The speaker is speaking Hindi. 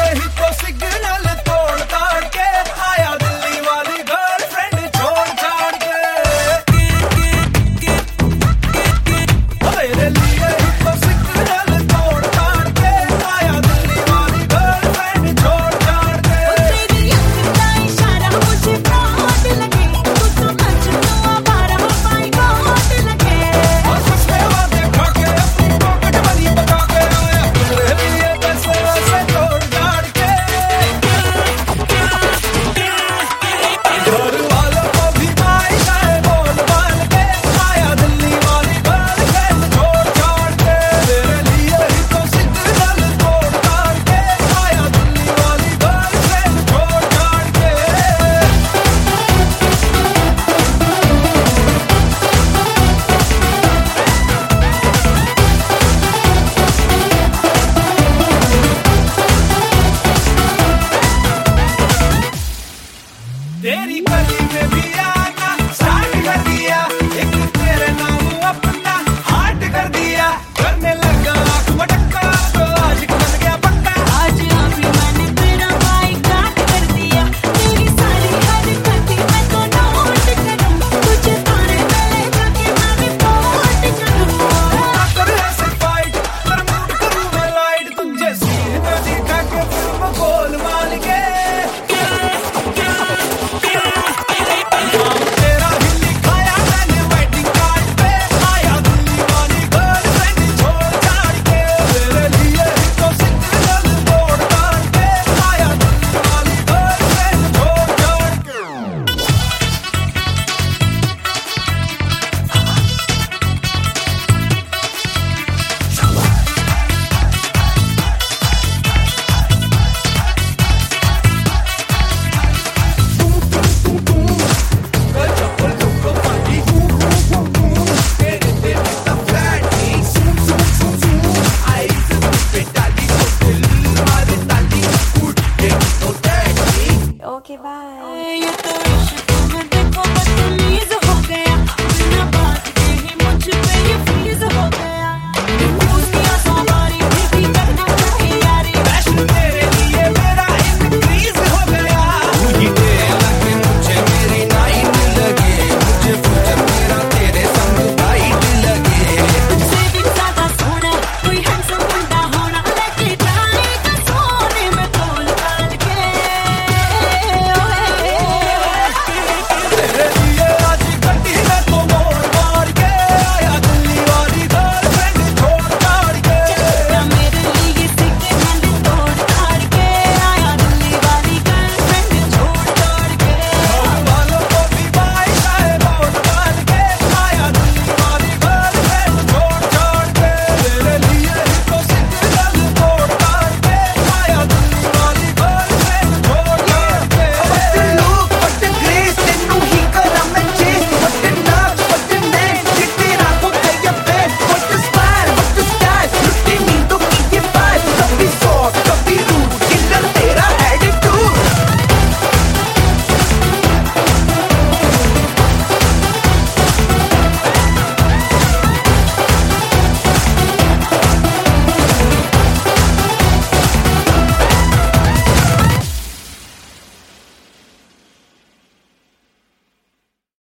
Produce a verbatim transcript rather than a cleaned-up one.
ही तो सिग्नल तोड़ ताड़ के आया दिल्ली वाली गर्लफ्रेंड छोड़ छाड़ के। तेरे लिए ही तो सिग्नल तोड़ ताड़ के आया दिल्ली वाली गर्लफ्रेंड छोड़ छाड़ के। तेरी आँख का इशारा मुझे बहुत लगे, तू समझ लो आवारा माय गॉड लगे। और सस्ते वादे खा के अपनी पॉकेट मनी बचा के आया तेरे लिए पैसे वैसे तोड़ ताड़ के। घर वालों को भी माई जाए बोल बाल के आया दिल्ली वाली गर्लफ्रेंड छोड़ छाड़ के। तेरे लिए ही तो सिग्नल तोड़ ताड़ के आया दिल्ली वाली गर्लफ्रेंड छोड़ छाड़ के। तेरी गली में भी आना स्टार्ट कर दिया, एक तेरे नाम अपना हार्ट कर दिया। करने लगा आँख मटक्का तो आज बन गया पक्का। आज अभी मैंने तेरा बाइकाट कर दिया, तेरी सारी हरकतें मैं तो नोट करूं, तुझे तारे गले जाके मैं रिपोर्ट करूं। कर ऐसे फाइट पर मूड करूं मैं लाइट, तुझे सीन में दिखा के फिल्म गोल माल के। नाम तेरा ही लिखाया मैंने वेडिंग कार्ड पे आया दिल्ली वाली गर्लफ्रेंड छोड़ छाड़ के। तेरे लिए ही तो सिग्नल तोड़ ताड़ के आया दिल्ली वाली गर्लफ्रेंड छोड़ छाड़ के। कल चप्पल तुमको पार्टी हूँ हूँ हूँ हूँ, तेरे तेरे तब फ्लैटी सूं सूं सूं सूं। आई से तुम पे डाली तो दिल मारे ताली, उठ के तो टैटी। Okay, bye.